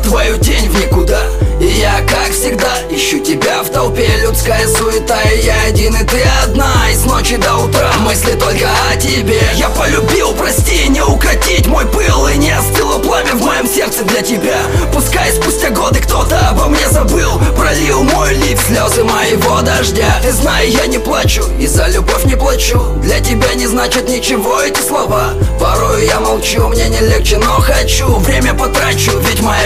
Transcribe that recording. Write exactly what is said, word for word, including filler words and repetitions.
твою тень в никуда. И я, как всегда, ищу тебя в толпе. Людская суета, и я один, и ты одна. И с ночи до утра мысли только о тебе. Я полюбил, прости, не укротить мой пыл. И не остыло пламя в моем сердце для тебя. Пускай спустя годы кто-то обо мне забыл, пролил мой лик слезы моего дождя. Ты знай, я не плачу, и за любовь не плачу. Для тебя не значит ничего эти слова. Порой я молчу, мне не легче, но хочу. Время потрачу, ведь моя